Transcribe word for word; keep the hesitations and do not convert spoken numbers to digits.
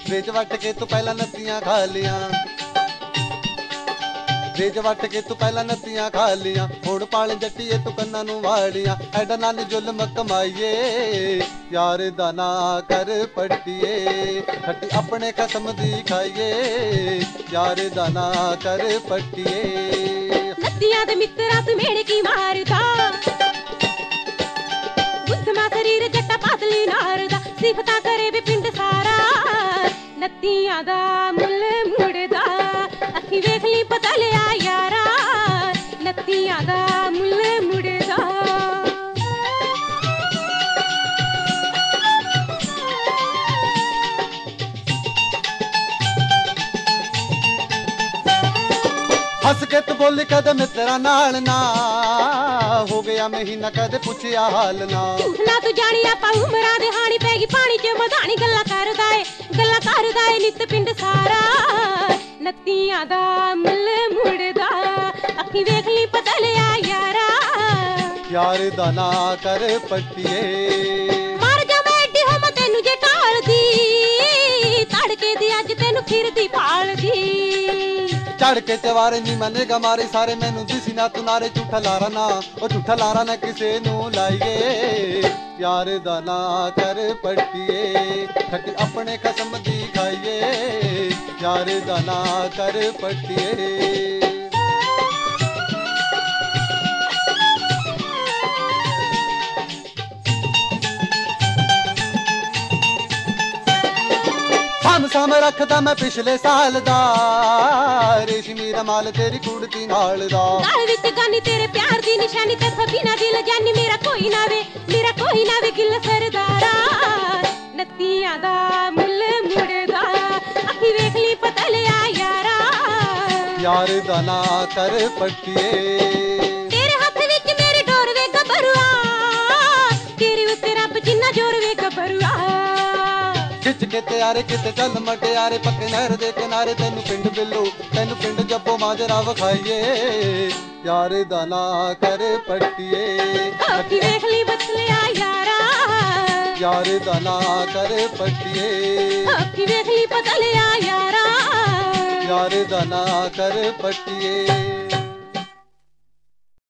ਵੇਚ ਵੱਟ ਕੇ ਤੂੰ ਪਹਿਲਾਂ ਨੱਤੀਆਂ ਖਾ ਲੀਆਂ, ਵੇਚ ਵੱਟ ਕੇ ਤੂੰ ਪਹਿਲਾਂ ਨੱਤੀਆਂ ਖਾ ਲੀਆਂ, ਹੁਣ ਪਾਲ ਜੱਟੀਏ ਤੂੰ ਕੰਨਾਂ ਨੂੰ ਵਾੜੀਆਂ। ਐਡਾ ਨਾਲ ਜ਼ੁਲਮ ਕਮਾਈਏ ਯਾਰ ਦਾ ਨਾ ਕਰ ਪੱਟੀਏ, ਖੱਟੀ ਆਪਣੇ ਕਸਮ ਦੀ ਖਾਈਏ ਯਾਰ ਦਾ ਨਾ ਕਰ ਪੱਟੀਏ। ਨੱਤੀਆਂ ਦੇ ਮਿੱਤਰਾਂ ਤੂੰ ਮੇੜ ਕੀ ਮਾਰਦਾ, ਬੁੱਧਮਾ ਸਰੀਰ ਜੱਟਾ ਪਾਤਲੀ ਨਾਰਦਾ, ਸਿਫਤਾਂ ਕਰੇ ਵੀ ਪਿੰਡ ਸਾਰਾ ਨੱਤੀਆਂ ਦਾ ਮੁੱਲ ਮੁੜਦਾ। ਅੱਖੀ ਵੇਖ ਲਈ ਪਤਾ ਲਿਆ ਯਾਰਾ ਨੱਤੀਆਂ ਦਾ ਮੁੱਲ ਮੁੜਦਾ। हस के तू बोली कदे मित्रा नाल ना, हो गया महीना कदे पुछया हाल ना। झूठना तू जानी आपा उमरां दे हानी पैगी पानी च मधानी गल्ला करदा ए, गल्ला करदा ए नित पिंड सारा नत्तियां दा मुੱਲ मुड़दा। अखी वेख ली पता लिया यारा यार दा ना कर पट्टिए। मर जा मैं एडी हो मैं तेनू जे टालदी, तड़के दी अज तेनू फिरदी भालदी। चढ़ के चवारे नी मनेगा मारे सारे मैनू दिसी ना तू नारे, झूठा लारा ना ओ झूठा लारा ना किसे नू लाइए यार दा ना कर पट्टिए। खट्टी अपने कसम दी खाइए यार दा ना कर पट्टिए। हम साम रखदा मैं पिछले साल दा, रेशमी दा माल तेरी कुड़ती नाल दा। गल विच गानी तेरे प्यार दी निशानी ते फबीना दिल जानी, मेरा कोई ना वे मेरा कोई ना वे गिल सरदारा नत्तियां दा मुੱਲ मुड़दा। अखी वेख ली पता लिया यारा यार दा ना कर पट्टिए। तेरे हथ विच मेरी डोर वे गबरुआ, तेरे उत्ते रब जिन्ना जोर वे गबरुआ। खिच के त्यारे किते चल मटियारे, पक्के नहर दे किनारे तेनू पिंड बिल्लू तेनू पिंड जब्बो माजरा वखाइए यार दा ना कर पट्टिए। अखी वेख ली बतलिया यारा यार दा ना कर पट्टिए। अखी वेख ली पता लिया यारा यार दा ना कर पट्टिए।